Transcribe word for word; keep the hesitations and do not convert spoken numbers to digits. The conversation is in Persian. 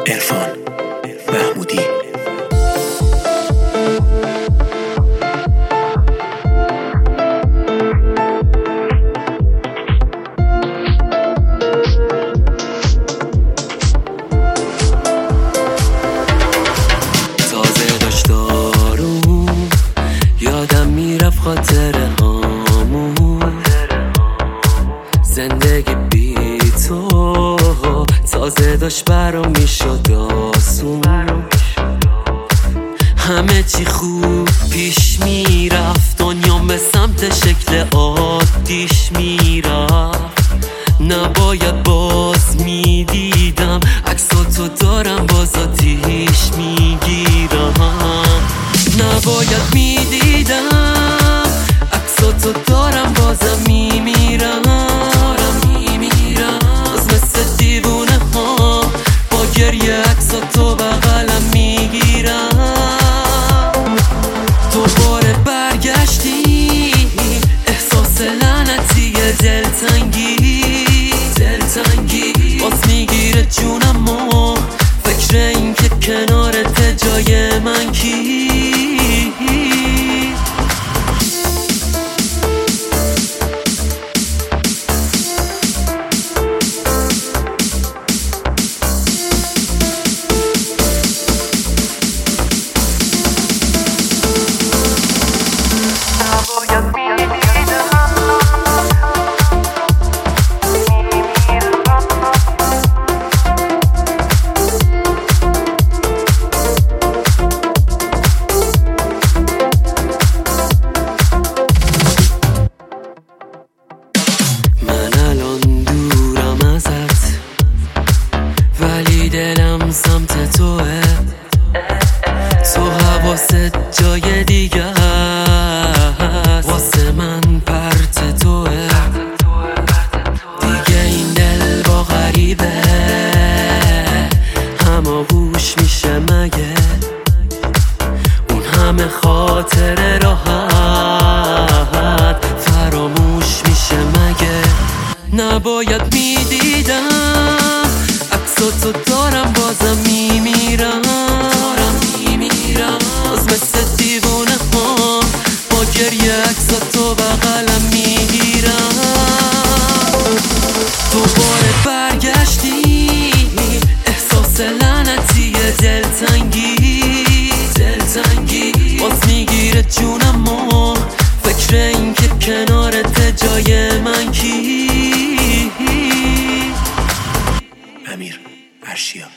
عرفان محمودی. تازه داشت آروم یادم میرفت خاطره هامون، زندگی بی تو تازه داشت برام میشد آسون. همه چی خوب پیش میرفت، دنیام به سمت شکل عادیش میرفت. نباید باز میدیدم عکساتو دارم باز آتیش میگیرم. نباید میدیدم عکساتو دارم بازم میمیرم. باز مثل دیوونه ها با گریه عکساتو بغلم میگیرم. دوباره برگشتی احساس لعنتی دلتنگی دلتنگی باز میگیره جونم و فکر این که کنارت جای من کی. دلم سمت توه، تو حواست جای دیگه هست، واسه من پرت توه. دیگه این دل با غریبه هماغوش میشه مگه؟ اون همه خاطر راحت فراموش میشه مگه؟ نباید میدیدم عکساتو دارم بازم میمیرم. باز مثل دیوونه ها با گریه عکساتو بغلم میگیرم. دوباره برگشتی احساس لعنتی دلتنگی دلتنگی باز میگیره جونم و فکر این که کنارت جای من کی. امیر ارشیا.